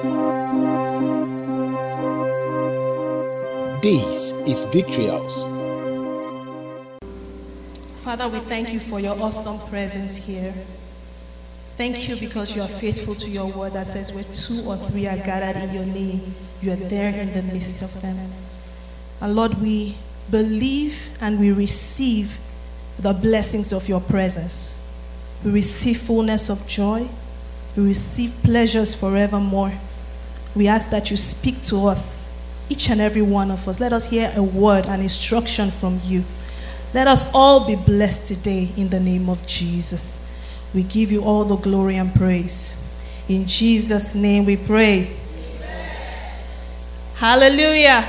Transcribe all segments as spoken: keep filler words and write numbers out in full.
This is Victory House. Father, we thank you for your awesome presence here. Thank you because you are faithful to your word that says where two or three are gathered in your name, you are there in the midst of them. And Lord, we believe and we receive the blessings of your presence. We receive fullness of joy. We receive pleasures forevermore. We ask that you speak to us, each and every one of us. Let us hear a word, an instruction from you. Let us all be blessed today in the name of Jesus. We give you all the glory and praise. In Jesus' name we pray. Amen. Hallelujah.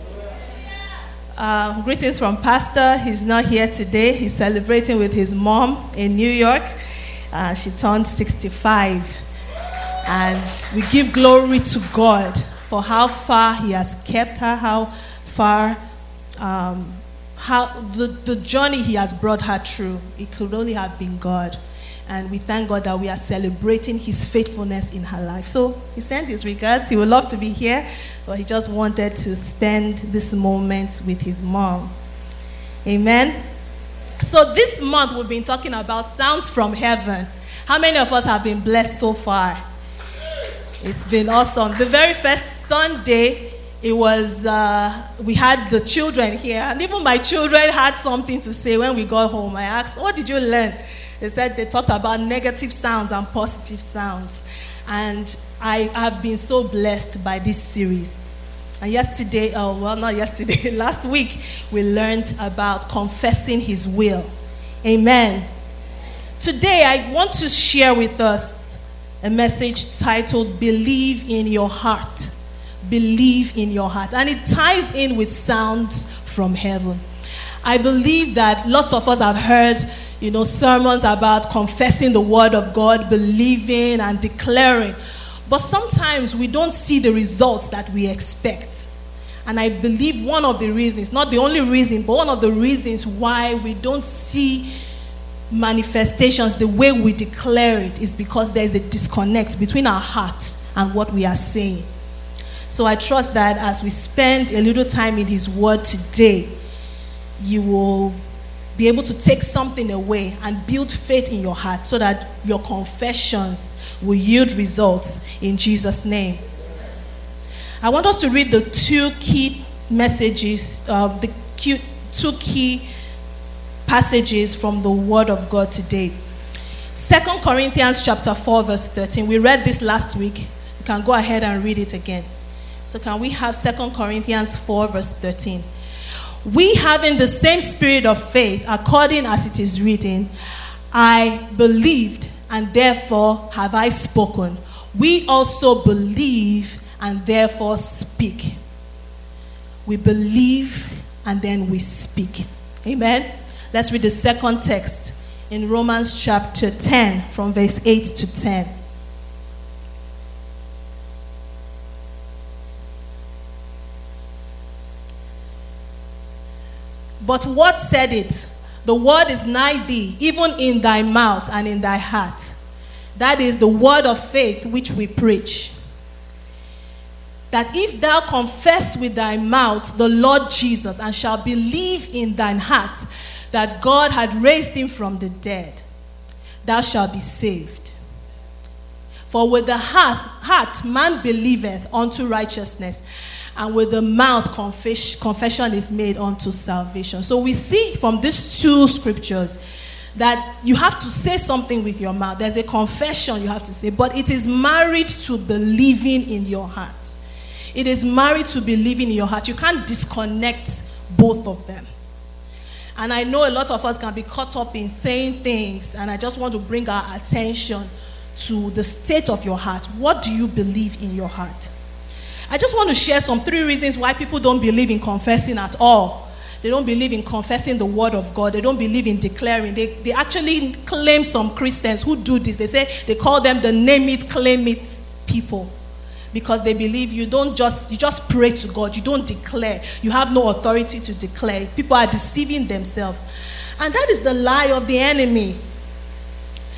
Uh, greetings from Pastor. He's not here today. He's celebrating with his mom in New York. Uh, she turned sixty-five. And we give glory to God for how far he has kept her, how far, um, how the, the journey he has brought her through. It could only have been God. And we thank God that we are celebrating his faithfulness in her life. So he sent his regards. He would love to be here, but he just wanted to spend this moment with his mom. Amen. So this month we've been talking about sounds from heaven. How many of us have been blessed so far? It's been awesome. The very first Sunday, it was, uh, we had the children here, and even my children had something to say when we got home. I asked, what did you learn? They said they talked about negative sounds and positive sounds. And I have been so blessed by this series. And yesterday, oh, well, not yesterday, last week, we learned about confessing his will. Amen. Today, I want to share with us a message titled, Believe in Your Heart. Believe in your heart. And it ties in with sounds from heaven. I believe that lots of us have heard, you know, sermons about confessing the word of God, believing and declaring. But sometimes we don't see the results that we expect. And I believe one of the reasons, not the only reason, but one of the reasons why we don't see manifestations the way we declare it is because there is a disconnect between our heart and what we are saying. So I trust that as we spend a little time in his word today, you will be able to take something away and build faith in your heart so that your confessions will yield results in Jesus' name. I want us to read the two key messages, uh, the two key passages from the Word of God today. Second Corinthians chapter four, verse thirteen. We read this last week. You can go ahead and read it again. So can we have Second Corinthians four, verse thirteen? We having the same spirit of faith, according as it is written, I believed, and therefore have I spoken. We also believe, and therefore speak. We believe, and then we speak. Amen? Let's read the second text in Romans chapter ten, from verse eight to ten. But what said it? The word is nigh thee, even in thy mouth and in thy heart. That is the word of faith which we preach. That if thou confess with thy mouth the Lord Jesus, and shalt believe in thine heart that God had raised him from the dead, thou shalt be saved. For with the heart, heart man believeth unto righteousness, and with the mouth confess, confession is made unto salvation. So we see from these two scriptures that you have to say something with your mouth. There's a confession you have to say, but it is married to believing in your heart. It is married to believing in your heart. You can't disconnect both of them. And I know a lot of us can be caught up in saying things, and I just want to bring our attention to the state of your heart. What do you believe in your heart? I just want to share some three reasons why people don't believe in confessing at all. They don't believe in confessing the word of God. They don't believe in declaring. They, they actually claim some Christians who do this. They say they call them the name it, claim it people. Because they believe you don't just, you just pray to God. You don't declare. You have no authority to declare. People are deceiving themselves. And that is the lie of the enemy.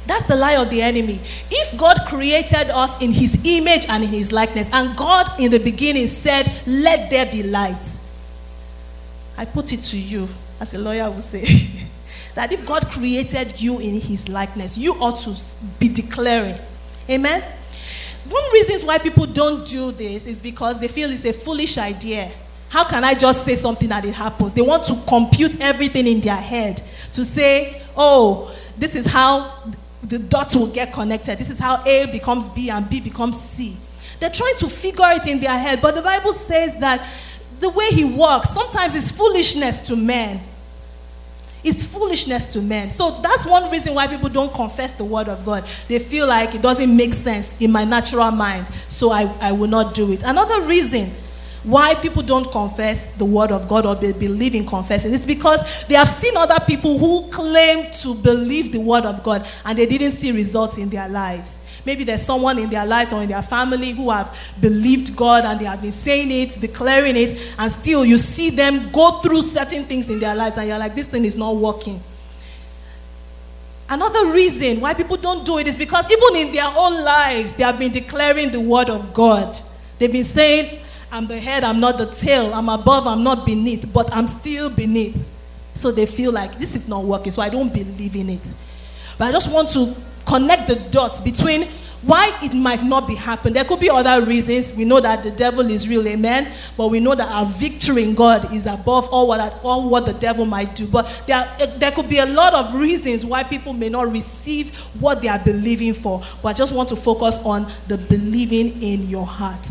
That's the lie of the enemy. If God created us in his image and in his likeness, and God in the beginning said, let there be light, I put it to you, as a lawyer would say, that if God created you in his likeness, you ought to be declaring. Amen? One reason why people don't do this is because they feel it's a foolish idea. How can I just say something and it happens? They want to compute everything in their head to say, oh, this is how the dots will get connected. This is how A becomes B and B becomes C. They're trying to figure it in their head, but the Bible says that the way he works sometimes is foolishness to men. It's foolishness to men. So that's one reason why people don't confess the word of God. They feel like it doesn't make sense in my natural mind, so I, I will not do it. Another reason why people don't confess the word of God or they believe in confessing is because they have seen other people who claim to believe the word of God and they didn't see results in their lives. Maybe there's someone in their lives or in their family who have believed God and they have been saying it, declaring it, and still you see them go through certain things in their lives and you're like, this thing is not working. Another reason why people don't do it is because even in their own lives, they have been declaring the word of God. They've been saying, I'm the head, I'm not the tail. I'm above, I'm not beneath, but I'm still beneath. So they feel like this is not working, so I don't believe in it. But I just want to connect the dots between why it might not be happening. There could be other reasons. We know that the devil is real, amen. But we know that our victory in God is above all what, all what the devil might do. But there, there could be a lot of reasons why people may not receive what they are believing for. But I just want to focus on the believing in your heart.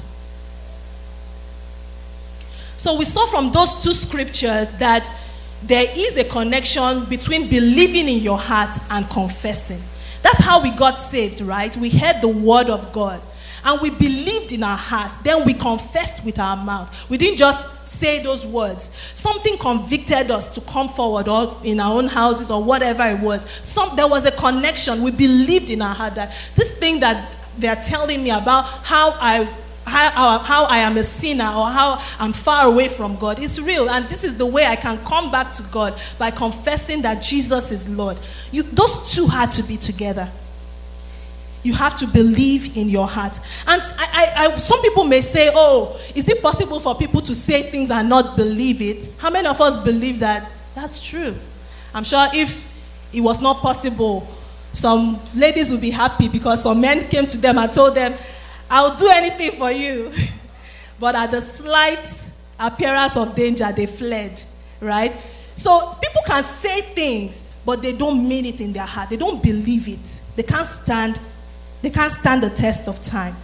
So we saw from those two scriptures that there is a connection between believing in your heart and confessing. That's how we got saved, right? We heard the word of God and we believed in our heart. Then we confessed with our mouth. We didn't just say those words. Something convicted us to come forward, or in our own houses or whatever it was. Some, there was a connection. We believed in our heart that this thing that they're telling me about how I How, how I am a sinner or how I'm far away from God. It's real, and this is the way I can come back to God, by confessing that Jesus is Lord. You, those two had to be together. You have to believe in your heart. And I, I, I, some people may say, oh, is it possible for people to say things and not believe it? How many of us believe that? That's true. I'm sure if it was not possible, some ladies would be happy because some men came to them and told them, I'll do anything for you. But at the slight appearance of danger, they fled, right? So people can say things, but they don't mean it in their heart. They don't believe it. They can't stand, they can't stand the test of time.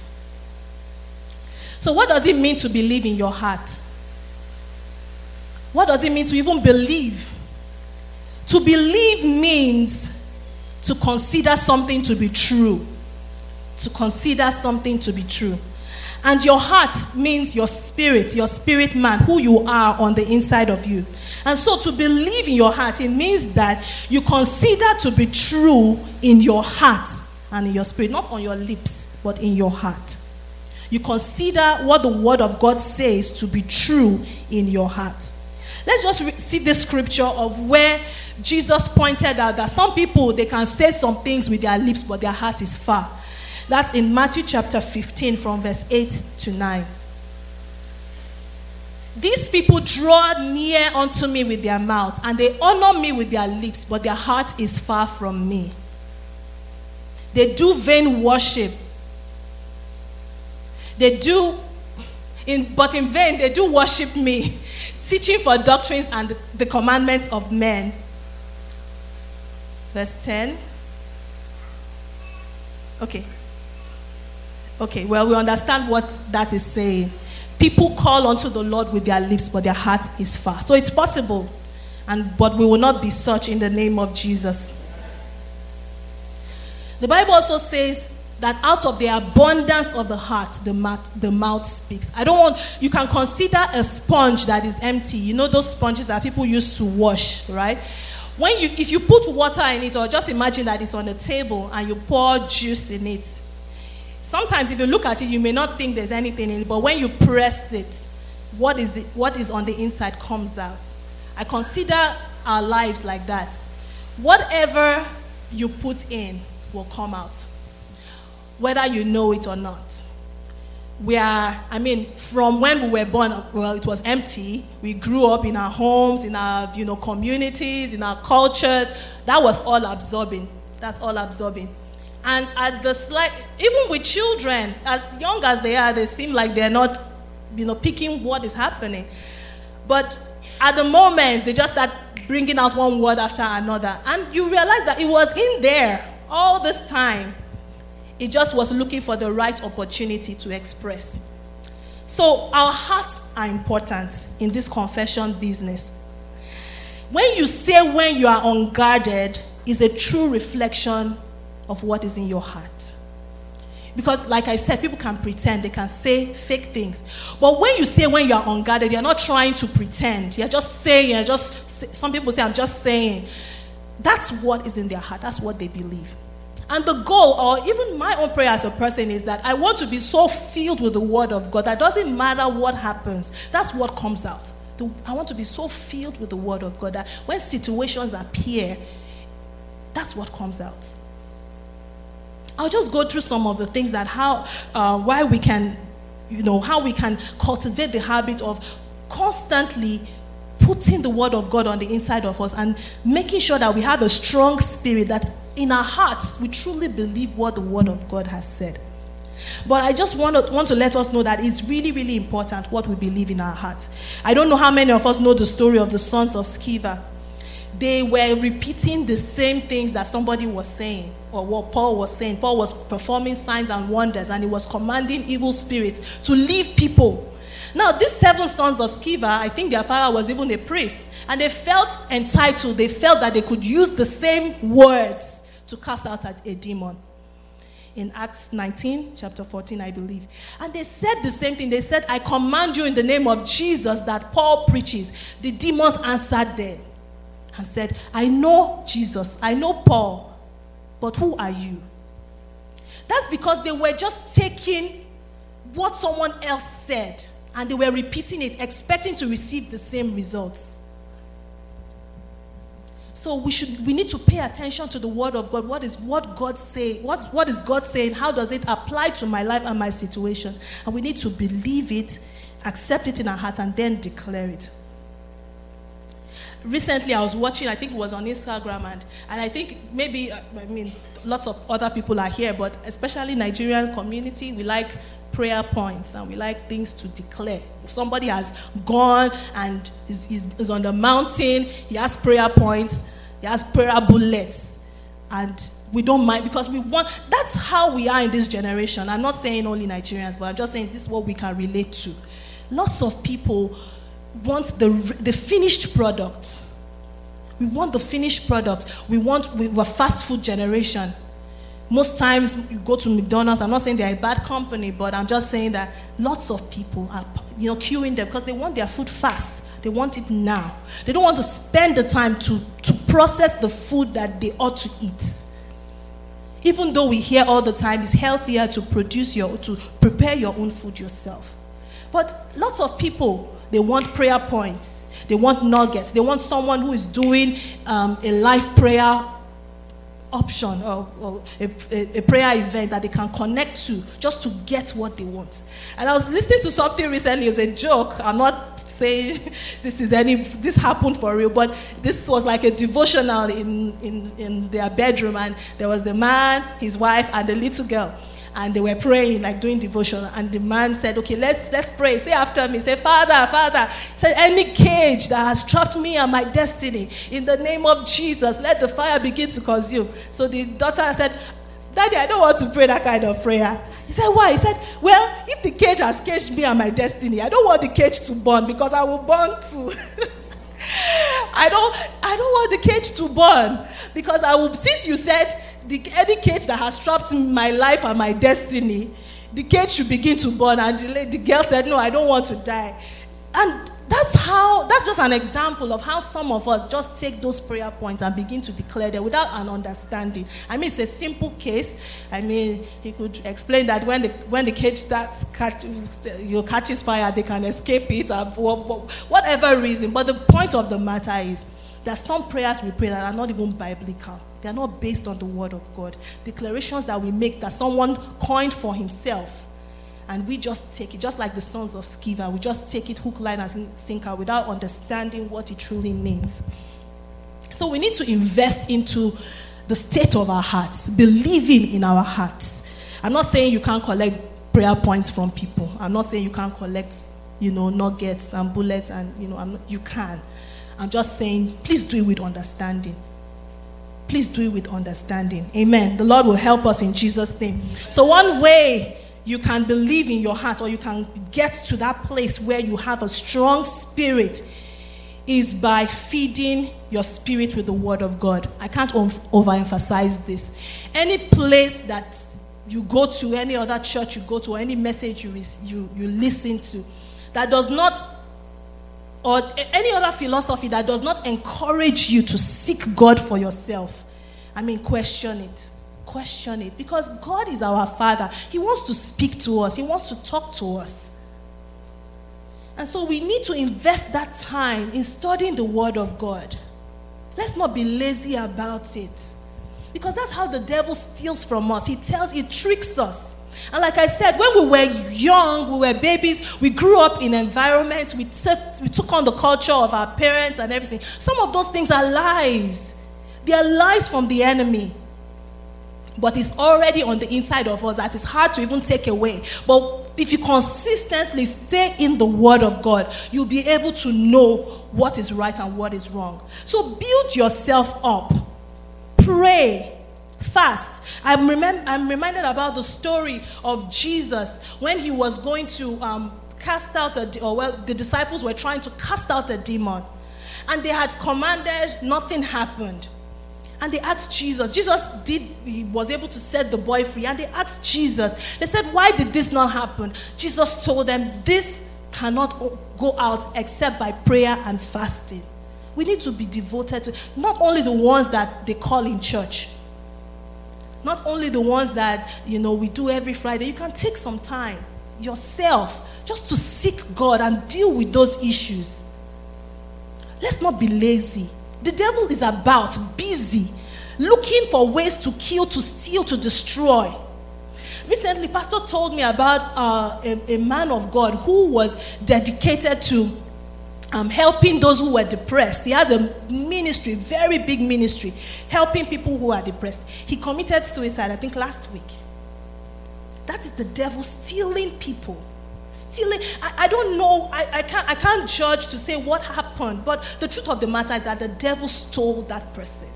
So what does it mean to believe in your heart? What does it mean to even believe? To believe means to consider something to be true. To consider something to be true. And your heart means your spirit, your spirit man, who you are on the inside of you. And so to believe in your heart, it means that you consider to be true in your heart and in your spirit, not on your lips, but in your heart. You consider what the word of God says to be true in your heart. Let's just re- see this scripture of where Jesus pointed out that some people, they can say some things with their lips, but their heart is far. That's in Matthew chapter fifteen from verse eight to nine. These people draw near unto me with their mouth, and they honor me with their lips, but their heart is far from me. They do vain worship. They do, in, but in vain they do worship me, teaching for doctrines and the commandments of men. Verse ten. Okay. Okay, well, we understand what that is saying. People call unto the Lord with their lips, but their heart is far. So it's possible, and but we will not be such in the name of Jesus. The Bible also says that out of the abundance of the heart, the mouth, the mouth speaks. I don't want, you can consider a sponge that is empty. You know those sponges that people use to wash, right? When you, if you put water in it, or just imagine that it's on a table and you pour juice in it, sometimes if you look at it, you may not think there's anything in it, but when you press it, what is it, what is on the inside comes out. I consider our lives like that. Whatever you put in will come out, whether you know it or not. We are, I mean, from when we were born, well, it was empty. We grew up in our homes, in our, you know, communities, in our cultures. That was all absorbing. That's all absorbing. And at the slight, even with children, as young as they are, they seem like they're not, you know, picking what is happening. But at the moment, they just start bringing out one word after another. And you realize that it was in there all this time. It just was looking for the right opportunity to express. So our hearts are important in this confession business. When you say when you are unguarded is a true reflection of what is in your heart. Because like I said, people can pretend, they can say fake things. But when you say when you are unguarded, you're not trying to pretend. You're just saying, you're just, some people say, I'm just saying. That's what is in their heart. That's what they believe. And the goal, or even my own prayer as a person, is that I want to be so filled with the word of God that it doesn't matter what happens. That's what comes out. The, I want to be so filled with the word of God that when situations appear, that's what comes out. I'll just go through some of the things that how, uh, why we can, you know, how we can cultivate the habit of constantly putting the word of God on the inside of us and making sure that we have a strong spirit, that in our hearts we truly believe what the word of God has said. But I just want to, want to let us know that it's really, really important what we believe in our hearts. I don't know how many of us know the story of the sons of Sceva. They were repeating the same things that somebody was saying, or what Paul was saying. Paul was performing signs and wonders, and he was commanding evil spirits to leave people. Now, these seven sons of Sceva, I think their father was even a priest, and they felt entitled. They felt that they could use the same words to cast out a, a demon. In Acts nineteen, chapter fourteen, I believe. And they said the same thing. They said, I command you in the name of Jesus that Paul preaches. The demons answered them and said, I know Jesus, I know Paul, but who are you? That's because they were just taking what someone else said and they were repeating it, expecting to receive the same results. So we should we need to pay attention to the word of God. What is what God say? What's what is God saying? How does it apply to my life and my situation? And we need to believe it, accept it in our heart, and then declare it. Recently, I was watching, I think it was on Instagram, and, and I think maybe, I mean, lots of other people are here, but especially Nigerian community, we like prayer points and we like things to declare. If somebody has gone and is, is, is on the mountain, he has prayer points, he has prayer bullets, and we don't mind because we want, that's how we are in this generation. I'm not saying only Nigerians, but I'm just saying this is what we can relate to. Lots of people want the the finished product. We want the finished product. We want, we, we're a fast food generation. Most times you go to McDonald's, I'm not saying they're a bad company, but I'm just saying that lots of people are, you know, queuing them because they want their food fast. They want it now. They don't want to spend the time to, to process the food that they ought to eat. Even though we hear all the time it's healthier to produce your, to prepare your own food yourself. But lots of people, they want prayer points. They want nuggets. They want someone who is doing um, a live prayer option or, or a, a, a prayer event that they can connect to just to get what they want. And I was listening to something recently as a joke. I'm not saying this is any this happened for real, but this was like a devotional in, in, in their bedroom, and there was the man, his wife, and the little girl. And they were praying, like doing devotion. And the man said, okay, let's let's pray. Say after me. Say, Father, Father. Say, any cage that has trapped me and my destiny, in the name of Jesus, let the fire begin to consume. So the daughter said, Daddy, I don't want to pray that kind of prayer. He said, why? He said, well, if the cage has caged me and my destiny, I don't want the cage to burn because I will burn too. I don't I don't want the cage to burn because I will, since you said the any cage that has trapped my life and my destiny, the cage should begin to burn. And the, the girl said, no, I don't want to die. And that's how, that's just an example of how some of us just take those prayer points and begin to declare them without an understanding. I mean, it's a simple case. I mean, he could explain that when the when the cage starts catch, you know, catches fire, they can escape it, or whatever reason. But the point of the matter is that some prayers we pray that are not even biblical. They are not based on the word of God. Declarations that we make that someone coined for himself. And we just take it, just like the sons of Sceva. We just take it hook, line, and sinker without understanding what it truly means. So we need to invest into the state of our hearts, believing in our hearts. I'm not saying you can't collect prayer points from people. I'm not saying you can't collect, you know, nuggets and bullets, and, you know, I'm not, you can. I'm just saying, please do it with understanding. Please do it with understanding. Amen. The Lord will help us in Jesus' name. So one way you can believe in your heart, or you can get to that place where you have a strong spirit, is by feeding your spirit with the word of God. I can't overemphasize this. Any place that you go to, any other church you go to, or any message you, you, you listen to, that does not, or any other philosophy that does not encourage you to seek God for yourself, I mean, question it. Question it. Because God is our Father. He wants to speak to us. He wants to talk to us. And so we need to invest that time in studying the Word of God. Let's not be lazy about it. Because that's how the devil steals from us. He tells, he tricks us. And like I said, when we were young, we were babies, we grew up in environments, we took, we took on the culture of our parents and everything. Some of those things are lies. They are lies from the enemy. But it's already on the inside of us that is hard to even take away. But if you consistently stay in the Word of God, you'll be able to know what is right and what is wrong. So build yourself up. Pray. Fast. I'm, remem- I'm reminded about the story of Jesus when he was going to um, cast out a de- or well, the disciples were trying to cast out a demon. And they had commanded, nothing happened. And they asked Jesus. Jesus did, he was able to set the boy free. And they asked Jesus. They said, why did this not happen? Jesus told them, this cannot go out except by prayer and fasting. We need to be devoted to not only the ones that they call in church. Not only the ones that, you know, we do every Friday. You can take some time yourself just to seek God and deal with those issues. Let's not be lazy. The devil is about, busy, looking for ways to kill, to steal, to destroy. Recently, Pastor told me about uh, a, a man of God who was dedicated to um, helping those who were depressed. He has a ministry, very big ministry, helping people who are depressed. He committed suicide, I think, last week. That is the devil stealing people. Stealing. I, I don't know. I, I can't. I can't judge to say what happened. But the truth of the matter is that the devil stole that person.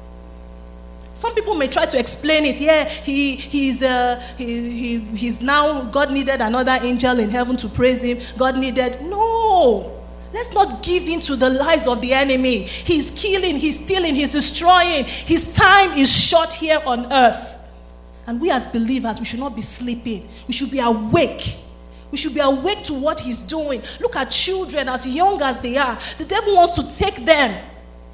Some people may try to explain it. Yeah, he he's uh, he, he he's now. God needed another angel in heaven to praise him. God needed. No. Let's not give in to the lies of the enemy. He's killing. He's stealing. He's destroying. His time is short here on earth. And we as believers, we should not be sleeping. We should be awake. We should be awake to what he's doing. Look at children as young as they are. The devil wants to take them.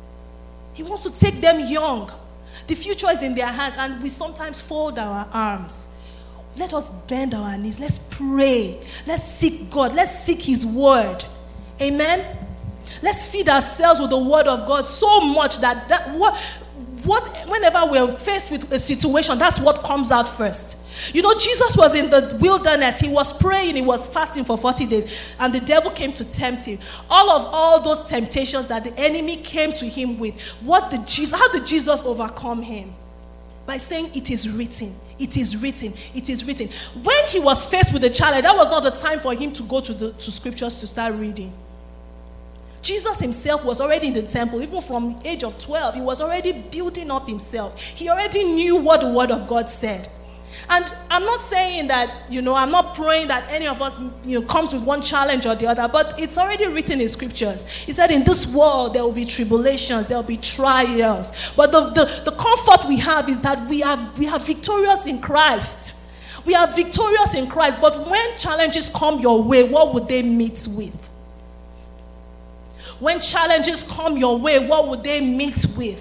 He wants to take them young. The future is in their hands, and we sometimes fold our arms. Let us bend our knees. Let's pray. Let's seek God. Let's seek his word. Amen? Let's feed ourselves with the word of God so much that, that what, what, whenever we're faced with a situation, that's what comes out first. You know, Jesus was in the wilderness. He was praying. He was fasting for forty days. And the devil came to tempt him. All of all those temptations that the enemy came to him with, what did Jesus, how did Jesus overcome him? By saying, it is written. It is written. It is written. When he was faced with the challenge, that was not the time for him to go to the to scriptures to start reading. Jesus himself was already in the temple. Even from the age of twelve, he was already building up himself. He already knew what the word of God said. And I'm not saying that, you know, I'm not praying that any of us, you know, comes with one challenge or the other, but it's already written in scriptures. He said, in this world, there will be tribulations, there will be trials. But the, the, the comfort we have is that we are, we are victorious in Christ. We are victorious in Christ. But when challenges come your way, what would they meet with? When challenges come your way, what would they meet with?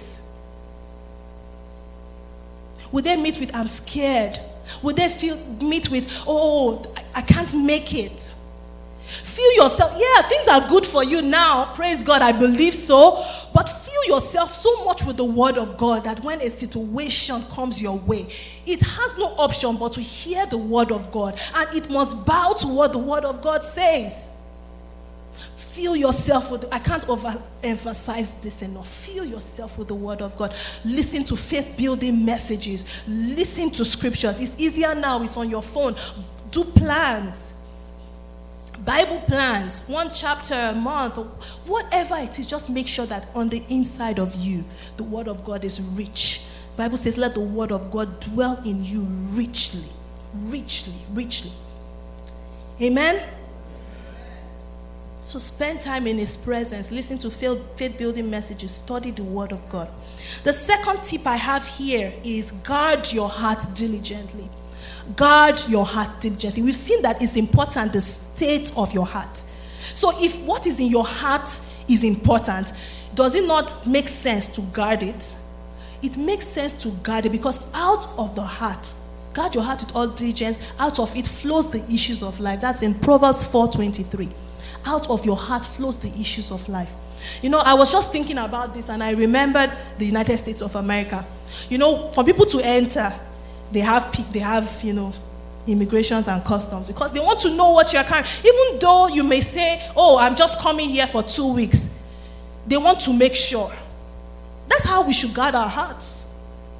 Would they meet with, I'm scared? Would they feel meet with, oh, I, I can't make it? Feel yourself, yeah, things are good for you now. Praise God, I believe so. But fill yourself so much with the word of God that when a situation comes your way, it has no option but to hear the word of God, and it must bow to what the word of God says. Fill yourself with, I can't overemphasize this enough. Fill yourself with the word of God. Listen to faith-building messages. Listen to scriptures. It's easier now. It's on your phone. Do plans. Bible plans. One chapter a month. Whatever it is, just make sure that on the inside of you, the word of God is rich. The Bible says, let the word of God dwell in you richly. Richly. Richly. Amen? So spend time in his presence, listen to faith-building messages, study the word of God. The second tip I have here is guard your heart diligently. Guard your heart diligently. We've seen that it's important, the state of your heart. So if what is in your heart is important, does it not make sense to guard it? It makes sense to guard it because out of the heart, guard your heart with all diligence, out of it flows the issues of life. That's in Proverbs four twenty-three. Out of your heart flows the issues of life. You know, I was just thinking about this and I remembered the United States of America. You know, for people to enter, they have, they have, you know, immigrations and customs because they want to know what you're carrying. Even though you may say, oh, I'm just coming here for two weeks. They want to make sure. That's how we should guard our hearts.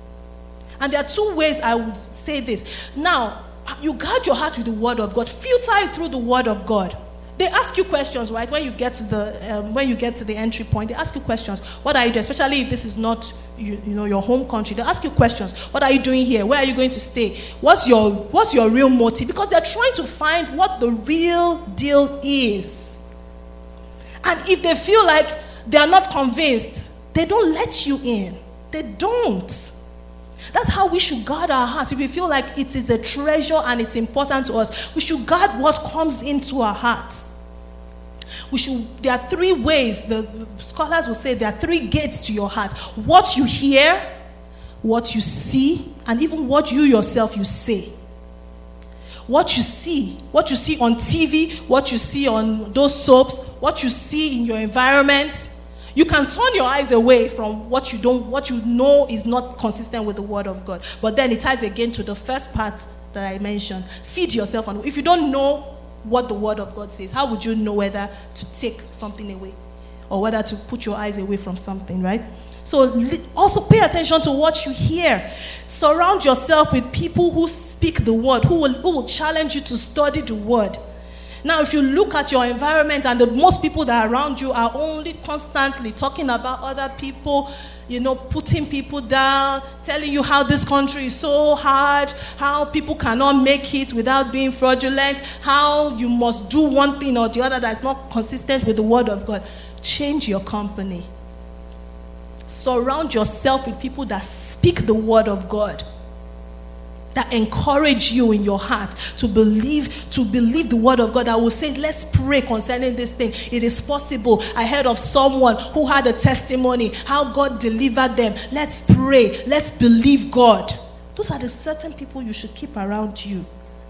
And there are two ways I would say this. Now, you guard your heart with the word of God. Filter it through the word of God. They ask you questions, right? When you get to the um, when you get to the entry point, they ask you questions. What are you doing? Especially if this is not you, you know your home country, they ask you questions. What are you doing here? Where are you going to stay? What's your what's your real motive? Because they're trying to find what the real deal is. And if they feel like they are not convinced, they don't let you in. They don't. That's how we should guard our hearts. If we feel like it is a treasure and it's important to us, we should guard what comes into our heart. We should, there are three ways, the scholars will say there are three gates to your heart. What you hear, what you see, and even what you yourself you say. What you see, what you see on T V, what you see on those soaps, what you see in your environment. You can turn your eyes away from what you don't, what you know is not consistent with the word of God. But then it ties again to the first part that I mentioned. Feed yourself on. If you don't know what the word of God says, how would you know whether to take something away or whether to put your eyes away from something, right? So also pay attention to what you hear. Surround yourself with people who speak the word, who will, who will challenge you to study the word. Now, if you look at your environment and the most people that are around you are only constantly talking about other people, you know, putting people down, telling you how this country is so hard, how people cannot make it without being fraudulent, how you must do one thing or the other that's not consistent with the word of God, change your company. Surround yourself with people that speak the word of God, that encourage you in your heart to believe, to believe the word of God, that will say, let's pray concerning this thing. It is possible. I heard of someone who had a testimony, how God delivered them. Let's pray. Let's believe God. Those are the certain people you should keep around you.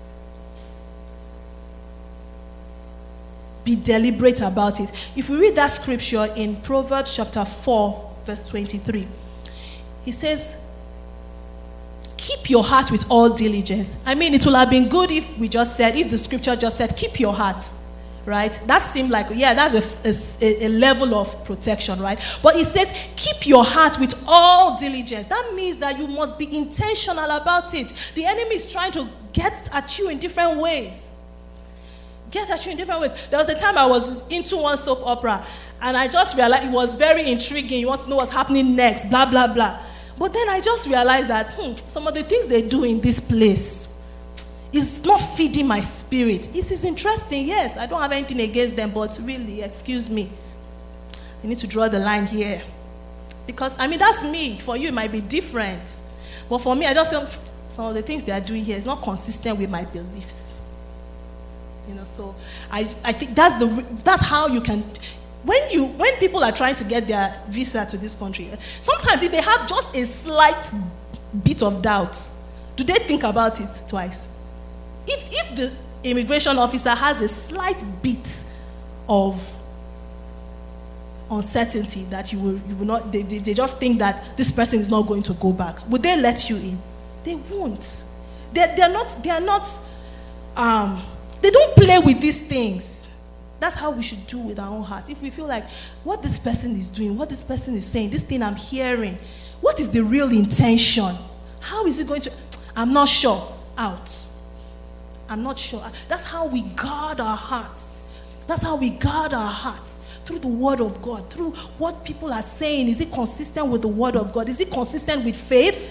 Be deliberate about it. If we read that scripture in Proverbs chapter four, verse twenty-three, he says, keep your heart with all diligence. I mean, it would have been good if we just said, if the scripture just said, keep your heart, right? That seemed like, yeah, that's a, a, a level of protection, right? But it says, keep your heart with all diligence. That means that you must be intentional about it. The enemy is trying to get at you in different ways. Get at you in different ways. There was a time I was into one soap opera, and I just realized it was very intriguing. You want to know what's happening next, blah, blah, blah. But then I just realized that hmm, some of the things they do in this place is not feeding my spirit. It is interesting, yes. I don't have anything against them, but really, excuse me. I need to draw the line here. Because, I mean, that's me. For you, it might be different. But for me, I just feel some of the things they are doing here is not consistent with my beliefs. You know, so I, I think that's the that's how you can... When you when people are trying to get their visa to this country, sometimes if they have just a slight bit of doubt, do they think about it twice? If if the immigration officer has a slight bit of uncertainty that you will, you will not, they, they, they just think that this person is not going to go back. Would they let you in? They won't. They're, they're not, they are not, um, they don't play with these things. That's how we should do with our own hearts. If we feel like what this person is doing, what this person is saying, this thing I'm hearing, what is the real intention? How is it going to, I'm not sure. Out. I'm not sure. That's how we guard our hearts. That's how we guard our hearts. Through the word of God. Through what people are saying. Is it consistent with the word of God? Is it consistent with faith?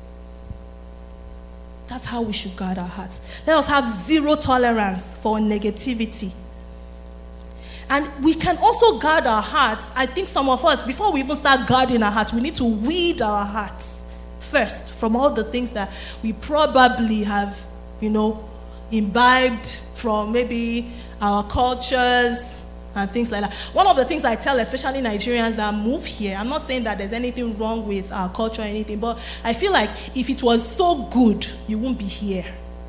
That's how we should guard our hearts. Let us have zero tolerance for negativity. And we can also guard our hearts. I think some of us, before we even start guarding our hearts, we need to weed our hearts first from all the things that we probably have, you know, imbibed from maybe our cultures and things like that. One of the things I tell, especially Nigerians that move here, I'm not saying that there's anything wrong with our culture or anything, but I feel like if it was so good, you wouldn't be here.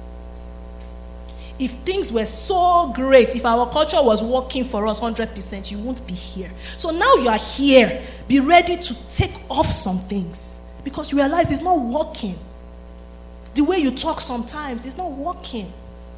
If things were so great, if our culture was working for us one hundred percent, you won't be here. So now you are here. Be ready to take off some things. Because you realize it's not working. The way you talk sometimes, it's not working.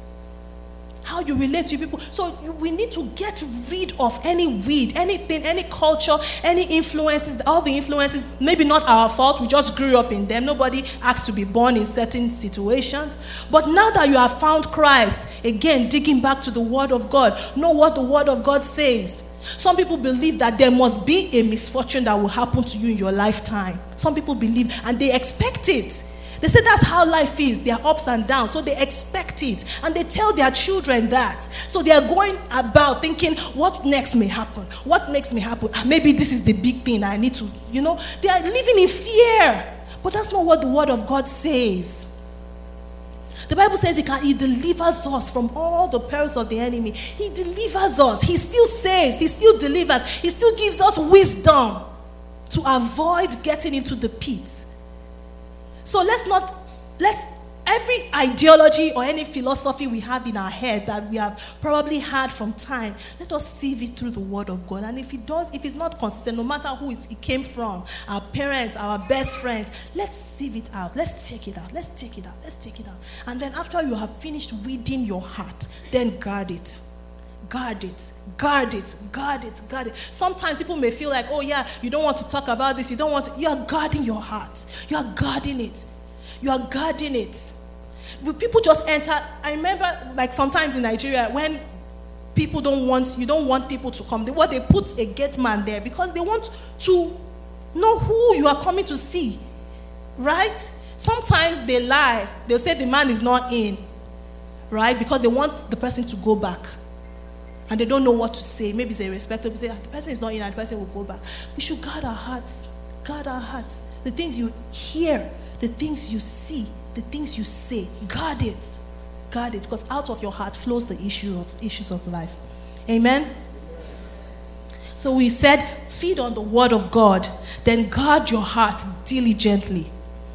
How you relate to people. So you, we need to get rid of any weed, anything, any culture, any influences, all the influences, maybe not our fault, we just grew up in them. Nobody asked to be born in certain situations. But now that you have found Christ, again, digging back to the word of God, know what the word of God says. Some people believe that there must be a misfortune that will happen to you in your lifetime. Some people believe, and they expect it. They say that's how life is. There are ups and downs, so they expect it. And they tell their children that. So they are going about thinking, what next may happen? What next may happen? Maybe this is the big thing I need to, you know. They are living in fear. But that's not what the word of God says. The Bible says he, can, he delivers us from all the perils of the enemy. He delivers us. He still saves. He still delivers. He still gives us wisdom to avoid getting into the pit. So let's not, let's, every ideology or any philosophy we have in our head that we have probably had from time, let us sieve it through the word of God. And if it does, if it's not consistent, no matter who it, it came from, our parents, our best friends, let's sieve it out. Let's take it out. Let's take it out. Let's take it out. And then after you have finished weeding your heart, then guard it. Guard it, guard it, guard it, guard it. Sometimes people may feel like, oh yeah, you don't want to talk about this, you don't want to, you are guarding your heart. You are guarding it. You are guarding it. People just enter. I remember, like sometimes in Nigeria, when people don't want, you don't want people to come, they, what they put a gate man there because they want to know who you are coming to see, right? Sometimes they lie. They'll say the man is not in, right? Because they want the person to go back. And they don't know what to say. Maybe they respect them. Say, ah, the person is not in and the person will go back. We should guard our hearts. Guard our hearts. The things you hear, the things you see, the things you say, guard it. Guard it. Because out of your heart flows the issue of issues of life. Amen? So we said, feed on the word of God. Then guard your heart diligently.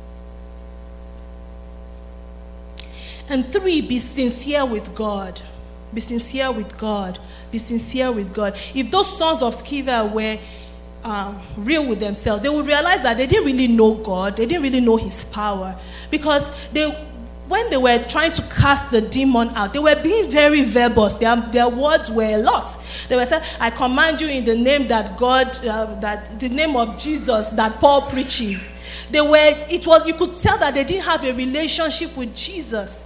And three, be sincere with God. Be sincere with God. Be sincere with God. If those sons of Sceva were um, real with themselves, they would realize that they didn't really know God. They didn't really know his power. Because they, when they were trying to cast the demon out, they were being very verbose. Their, their words were a lot. They were saying, I command you in the name that God, uh, that the name of Jesus that Paul preaches. They were, it was, you could tell that they didn't have a relationship with Jesus.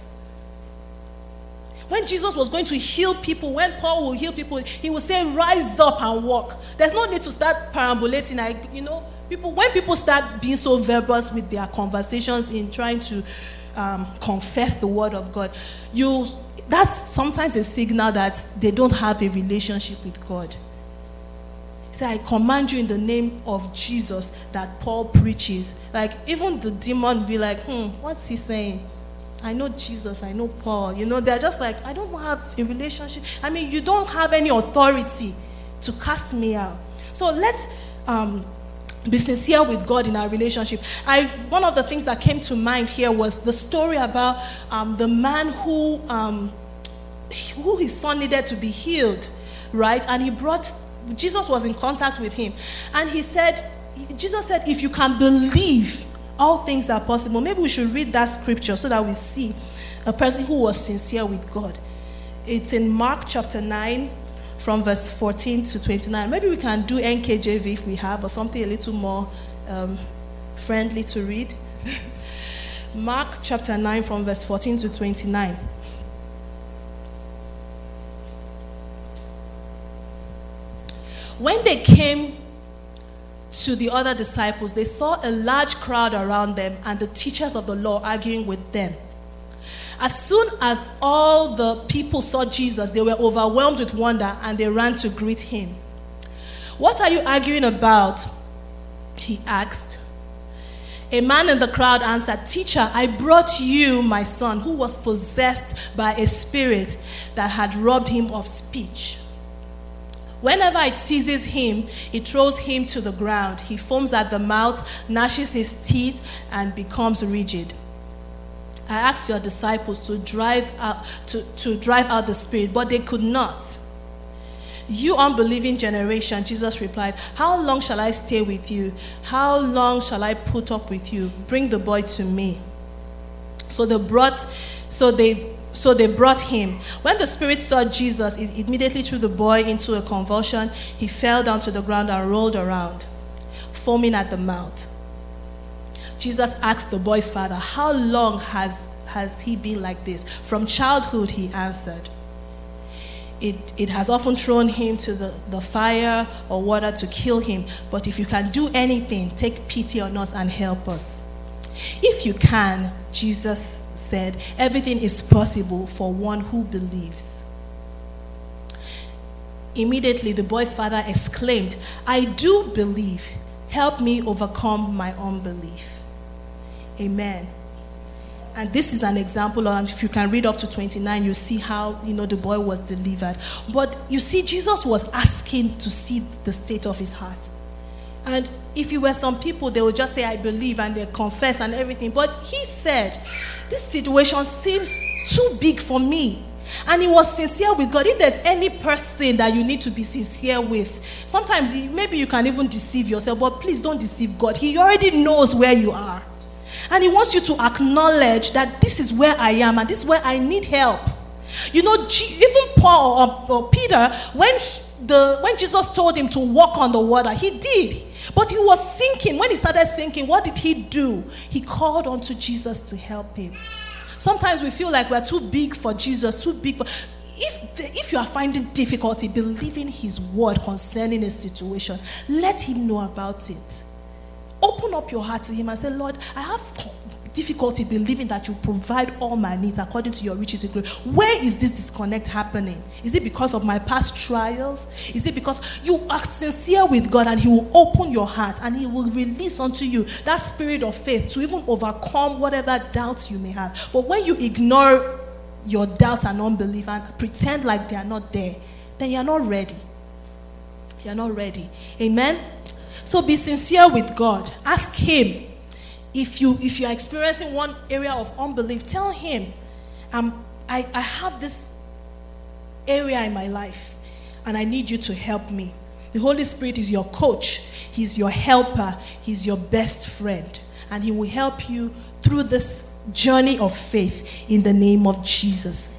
When Jesus was going to heal people, when Paul will heal people, he will say, rise up and walk. There's no need to start perambulating. I, you know, people, when people start being so verbose with their conversations in trying to um, confess the word of God, you, that's sometimes a signal that they don't have a relationship with God. He said, I command you in the name of Jesus that Paul preaches. Like, even the demon will be like, hmm, what's he saying? I know Jesus, I know Paul. You know, they're just like, I don't have a relationship. I mean, you don't have any authority to cast me out. So let's um, be sincere with God in our relationship. I one of the things that came to mind here was the story about um, the man who, um, who his son needed to be healed, right? And he brought Jesus was in contact with him. And he said, Jesus said, if you can believe, all things are possible. Maybe we should read that scripture so that we see a person who was sincere with God. It's in Mark chapter nine, from verse fourteen to twenty-nine. Maybe we can do N K J V if we have, or something a little more um, friendly to read. Mark chapter nine, from verse fourteen to twenty-nine. When they came to the other disciples, they saw a large crowd around them and the teachers of the law arguing with them. As soon as all the people saw Jesus, they were overwhelmed with wonder and they ran to greet him. "What are you arguing about?" he asked. A man in the crowd answered, "Teacher, I brought you my son who was possessed by a spirit that had robbed him of speech. Whenever it seizes him, it throws him to the ground. He foams at the mouth, gnashes his teeth, and becomes rigid. I asked your disciples to drive out to, to drive out the spirit, but they could not." "You unbelieving generation," Jesus replied, "how long shall I stay with you? How long shall I put up with you? Bring the boy to me." So they brought, so they, so they brought him. When the spirit saw Jesus, it immediately threw the boy into a convulsion. He fell down to the ground and rolled around, foaming at the mouth. Jesus asked the boy's father, "How long has, has he been like this?" "From childhood," he answered. It, it has often thrown him to the, the fire or water to kill him. But if you can do anything, take pity on us and help us." "If you can," Jesus said, "everything is possible for one who believes." Immediately the boy's father exclaimed, "I do believe. Help me overcome my unbelief." Amen. And this is an example of, if you can read up to twenty-nine, you see how, you know, the boy was delivered. But you see, Jesus was asking to see the state of his heart. And if you were some people, they would just say, "I believe," and they confess and everything. But he said, "This situation seems too big for me." And he was sincere with God. If there's any person that you need to be sincere with, sometimes maybe you can even deceive yourself, but please don't deceive God. He already knows where you are. And he wants you to acknowledge that this is where I am and this is where I need help. You know, even Paul or, or Peter, when he, the when Jesus told him to walk on the water, he did. But he was sinking. When he started sinking, what did he do? He called on to Jesus to help him. Sometimes we feel like we're too big for Jesus, too big for... If, the, if you are finding difficulty believing his word concerning a situation, let him know about it. Open up your heart to him and say, "Lord, I have difficulty believing that you provide all my needs according to your riches and glory. Where is this disconnect happening? Is it because of my past trials? Is it because you are sincere with God, and he will open your heart and he will release unto you that spirit of faith to even overcome whatever doubts you may have. But when you ignore your doubts and unbelief and pretend like they are not there, then you're not ready. You're not ready. Amen? So be sincere with God. Ask him. If you if you are experiencing one area of unbelief, tell him, um, I, I have this area in my life and I need you to help me. The Holy Spirit is your coach. He's your helper. He's your best friend. And he will help you through this journey of faith in the name of Jesus.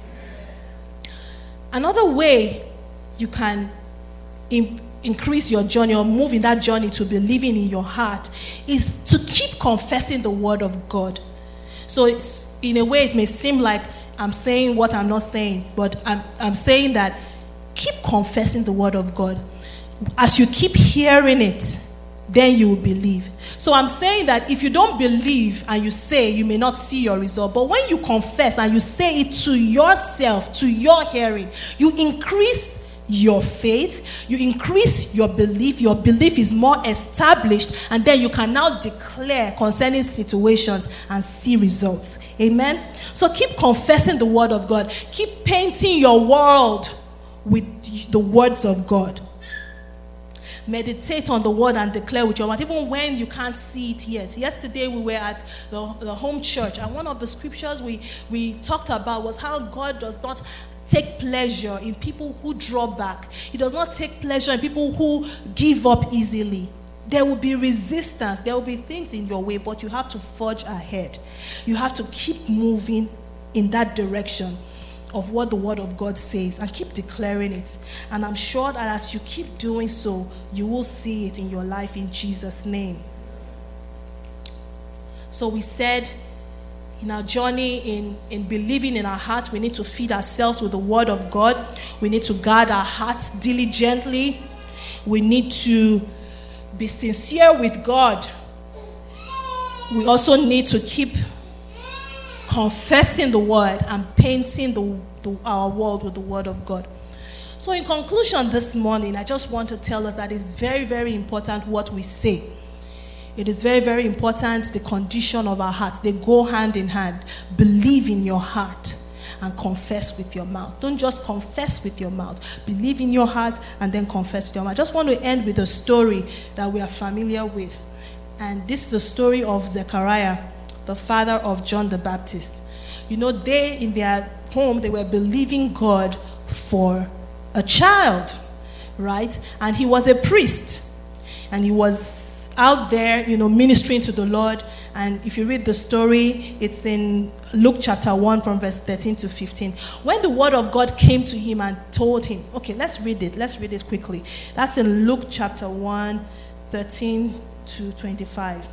Another way you can imp- increase your journey or move in that journey to believing in your heart is to keep confessing the word of God. So it's, in a way, it may seem like I'm saying what I'm not saying, but I'm, I'm saying that keep confessing the word of God. As you keep hearing it, then you will believe. So I'm saying that if you don't believe and you say, you may not see your result. But when you confess and you say it to yourself, to your hearing, you increase your faith, you increase your belief, your belief is more established, and then you can now declare concerning situations and see results. Amen? So keep confessing the word of God. Keep painting your world with the words of God. Meditate on the word and declare with your mouth, even when you can't see it yet. Yesterday we were at the, the home church, and one of the scriptures we, we talked about was how God does not take pleasure in people who draw back. He does not take pleasure in people who give up easily. There will be resistance. There will be things in your way, but you have to forge ahead. You have to keep moving in that direction of what the Word of God says and keep declaring it. And I'm sure that as you keep doing so, you will see it in your life in Jesus' name. So we said, in our journey in, in believing in our heart, we need to feed ourselves with the Word of God. We need to guard our hearts diligently. We need to be sincere with God. We also need to keep confessing the Word and painting the, the, our world with the Word of God. So in conclusion this morning, I just want to tell us that it's very, very important what we say. It is very, very important, the condition of our hearts. They go hand in hand. Believe in your heart and confess with your mouth. Don't just confess with your mouth. Believe in your heart and then confess with your mouth. I just want to end with a story that we are familiar with. And this is the story of Zechariah, the father of John the Baptist. You know, they, in their home, they were believing God for a child, right? And he was a priest. And he was out there, you know, ministering to the Lord. And if you read the story, it's in Luke chapter one from verse thirteen to fifteen. When the word of God came to him and told him, okay, let's read it. Let's read it quickly. That's in Luke chapter one, thirteen to twenty-five.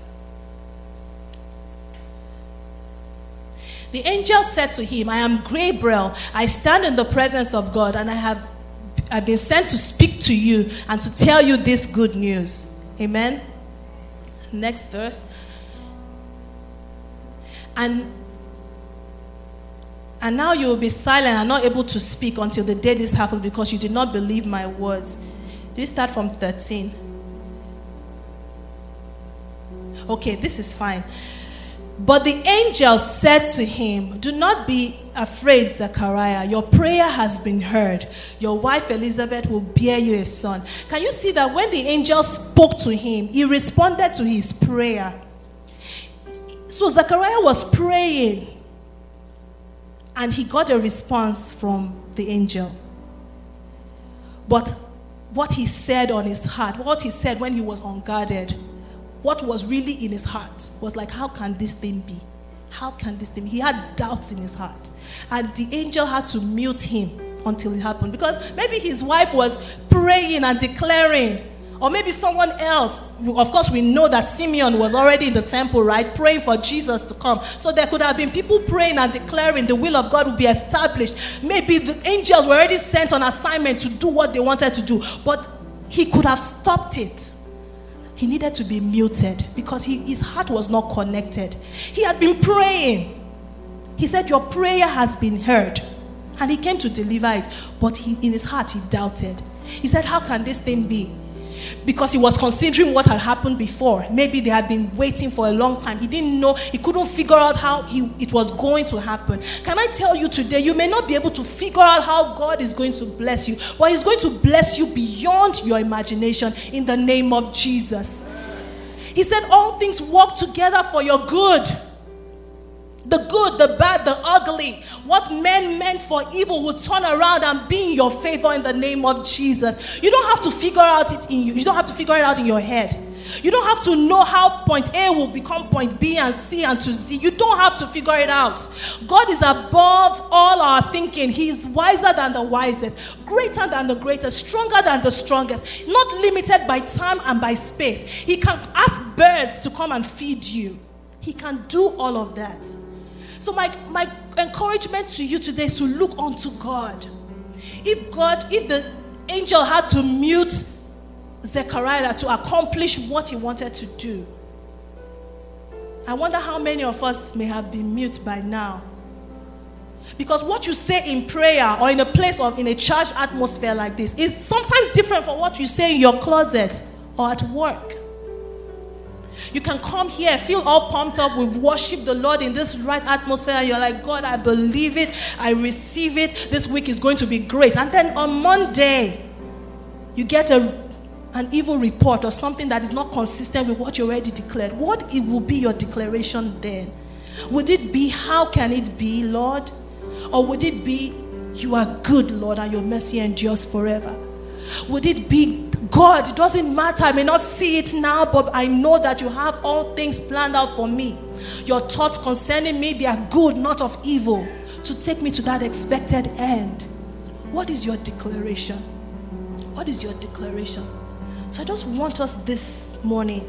The angel said to him, I am Gabriel. I stand in the presence of God, and I have I've been sent to speak to you and to tell you this good news. Amen. Next verse. And, and now you will be silent and not able to speak until the day this happens, because you did not believe my words. Do you start from thirteen? Okay, this is fine. But the angel said to him, do not be afraid, Zechariah. Your prayer has been heard. Your wife Elizabeth will bear you a son. Can you see that when the angel spoke to him, he responded to his prayer? So Zechariah was praying, and he got a response from the angel. But what he said on his heart, what he said when he was unguarded, what was really in his heart was like, how can this thing be? How can this thing be? He had doubts in his heart. And the angel had to mute him until it happened. Because maybe his wife was praying and declaring. Or maybe someone else. Of course, we know that Simeon was already in the temple, right? Praying for Jesus to come. So there could have been people praying and declaring the will of God would be established. Maybe the angels were already sent on assignment to do what they wanted to do. But he could have stopped it. He needed to be muted because he, his heart was not connected. He had been praying. He said, your prayer has been heard. And he came to deliver it. But he, in his heart, he doubted. He said, how can this thing be? Because he was considering what had happened before. Maybe they had been waiting for a long time. He didn't know. He couldn't figure out how he, it was going to happen. Can I tell you today, you may not be able to figure out how God is going to bless you, but he's going to bless you beyond your imagination in the name of Jesus. He said all things work together for your good. The good, the bad, the ugly. What men meant for evil will turn around and be in your favor in the name of Jesus. You don't have to figure out it in you. You don't have to figure it out in your head. You don't have to know how point A will become point B and C and to Z. You don't have to figure it out. God is above all our thinking. He is wiser than the wisest, greater than the greatest, stronger than the strongest, not limited by time and by space. He can ask birds to come and feed you. He can do all of that. So my, my encouragement to you today is to look unto God. If God, if the angel had to mute Zechariah to accomplish what he wanted to do, I wonder how many of us may have been mute by now. Because what you say in prayer or in a place of, in a charged atmosphere like this is sometimes different from what you say in your closet or at work. You can come here, feel all pumped up, we've worshiped the Lord in this right atmosphere, and you're like, God, I believe it, I receive it, this week is going to be great. And then on Monday, you get a, an evil report or something that is not consistent with what you already declared. What it will be your declaration then? Would it be, how can it be, Lord? Or would it be, You are good, Lord, and your mercy endures forever. Would it be, God, it doesn't matter, I may not see it now, but I know that you have all things planned out for me. Your thoughts concerning me, they are good, not of evil, to take me to that expected end. What is your declaration? What is your declaration? So I just want us this morning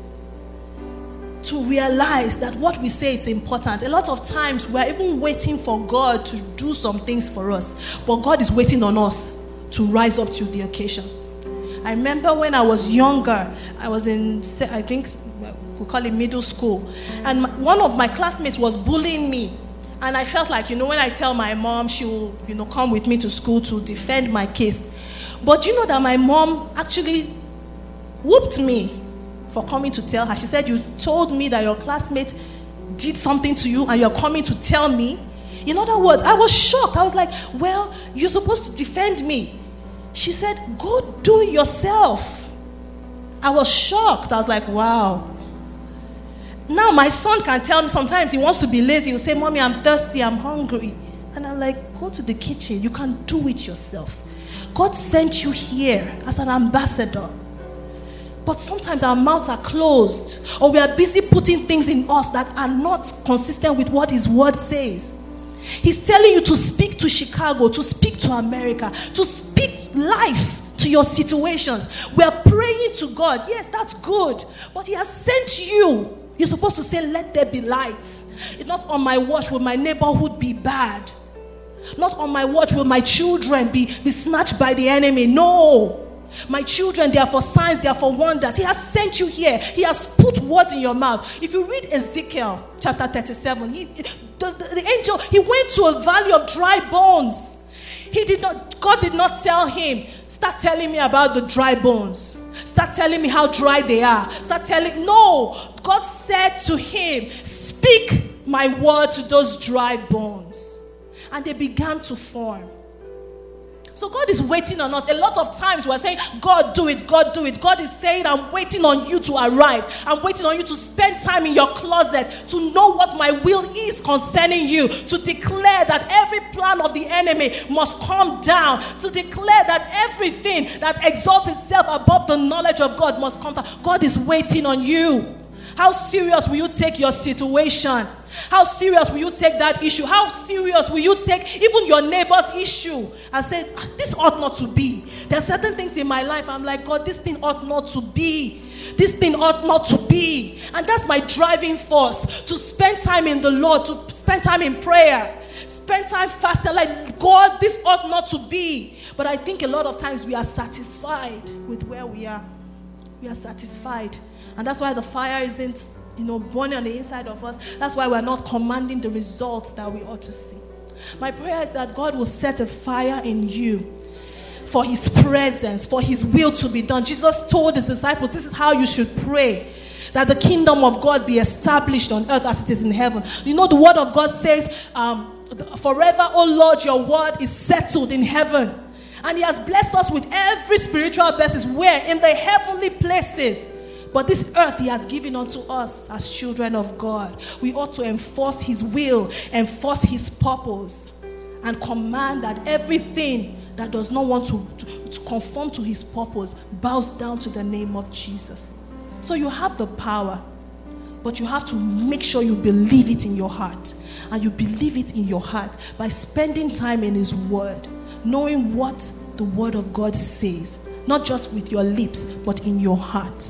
to realize that what we say is important. A lot of times we're even waiting for God to do some things for us, but God is waiting on us to rise up to the occasion. I remember when I was younger, I was in, I think we call it middle school, and my, one of my classmates was bullying me, and I felt like, you know, when I tell my mom, she will, you know, come with me to school to defend my case. But you know that my mom actually whooped me for coming to tell her. She said, you told me that your classmate did something to you and you're coming to tell me? In other words, I was shocked. I was like, well, you're supposed to defend me. She said, go do it yourself. I was shocked. I was like, wow. Now my son can tell me sometimes he wants to be lazy. He'll say, Mommy, I'm thirsty, I'm hungry. And I'm like, go to the kitchen. You can do it yourself. God sent you here as an ambassador. But sometimes our mouths are closed, or we are busy putting things in us that are not consistent with what his word says. He's telling you to speak to Chicago, to speak to America, to speak life to your situations. We are praying to God. Yes, that's good. But he has sent you. You're supposed to say, let there be light. It's not on my watch will my neighborhood be bad. Not on my watch will my children be, be snatched by the enemy. No. My children, they are for signs, they are for wonders. He has sent you here. He has put words in your mouth. If you read Ezekiel chapter thirty-seven, he, the, the, the angel, he went to a valley of dry bones. He did not, God did not tell him, start telling me about the dry bones. Start telling me how dry they are. Start telling, no. God said to him, speak my word to those dry bones. And they began to form. So God is waiting on us. A lot of times we're saying, God do it, God do it. God is saying, I'm waiting on you to arise. I'm waiting on you to spend time in your closet to know what my will is concerning you. To declare that every plan of the enemy must come down. To declare that everything that exalts itself above the knowledge of God must come down. God is waiting on you. How serious will you take your situation? How serious will you take that issue? How serious will you take even your neighbor's issue and say, this ought not to be? There are certain things in my life I'm like, God, this thing ought not to be. This thing ought not to be. And that's my driving force, to spend time in the Lord, to spend time in prayer, spend time fasting. Like, God, this ought not to be. But I think a lot of times we are satisfied with where we are. We are satisfied. And that's why the fire isn't, you know, burning on the inside of us. That's why we're not commanding the results that we ought to see. My prayer is that God will set a fire in you for his presence, for his will to be done. Jesus told his disciples, this is how you should pray, that the kingdom of God be established on earth as it is in heaven. You know, the word of God says, um, forever, O Lord, your word is settled in heaven. And he has blessed us with every spiritual blessing. Where? In the heavenly places. But this earth he has given unto us as children of God. We ought to enforce his will, enforce his purpose, and command that everything that does not want to, to, to conform to his purpose bows down to the name of Jesus. So you have the power, but you have to make sure you believe it in your heart. And you believe it in your heart by spending time in his word, knowing what the word of God says, not just with your lips, but in your heart.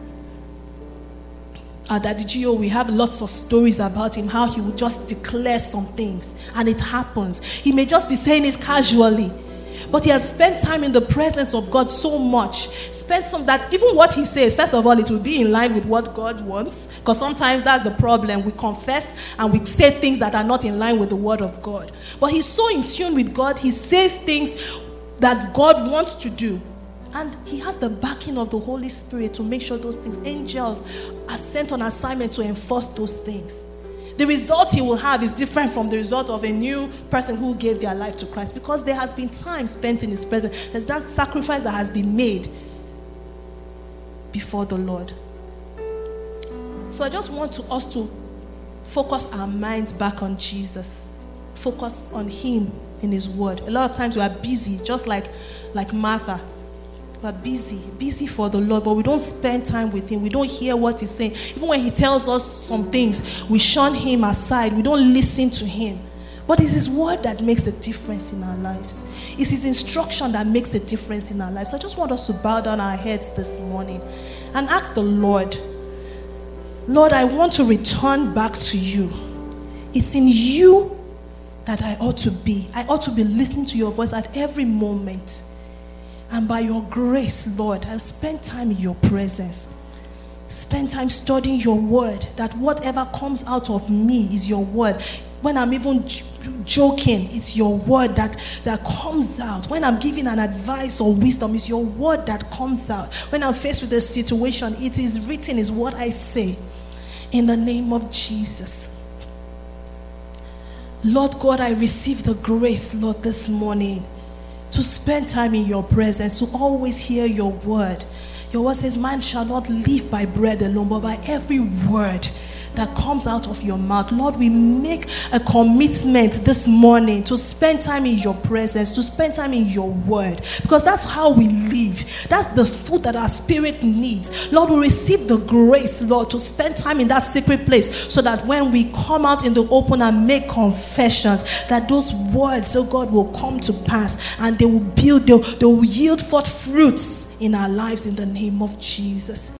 Uh, Daddy Gio, we have lots of stories about him, how he would just declare some things and it happens. He may just be saying it casually, but he has spent time in the presence of God so much. Spent some that even what he says, first of all, it will be in line with what God wants, because sometimes that's the problem. We confess and we say things that are not in line with the word of God. But he's so in tune with God, he says things that God wants to do. And he has the backing of the Holy Spirit to make sure those things, angels are sent on assignment to enforce those things. The result he will have is different from the result of a new person who gave their life to Christ, because there has been time spent in his presence. There's that sacrifice that has been made before the Lord. So I just want to, us to focus our minds back on Jesus. focus on him in his word. A lot of times we are busy, just like, like Martha. We are busy, busy for the Lord, but we don't spend time with him. We don't hear what he's saying. Even when he tells us some things, we shun him aside. We don't listen to him. But it's his word that makes the difference in our lives. It's his instruction that makes the difference in our lives. So I just want us to bow down our heads this morning and ask the Lord, Lord, I want to return back to you. It's in you that I ought to be. I ought to be listening to your voice at every moment. And by your grace, Lord, I'll spend time in your presence. Spend time studying your word, that whatever comes out of me is your word. When I'm even j- joking, it's your word that, that comes out. When I'm giving an advice or wisdom, it's your word that comes out. When I'm faced with a situation, it is written, is what I say. In the name of Jesus. Lord God, I receive the grace, Lord, this morning to spend time in your presence, to always hear your word. Your word says, man shall not live by bread alone, but by every word that comes out of your mouth. Lord, we make a commitment this morning to spend time in your presence, to spend time in your word, because that's how we live. That's the food that our spirit needs. Lord, we receive the grace, Lord, to spend time in that secret place, so that when we come out in the open and make confessions, that those words, oh God, will come to pass, and they will build, they will, they will yield forth fruits in our lives in the name of Jesus.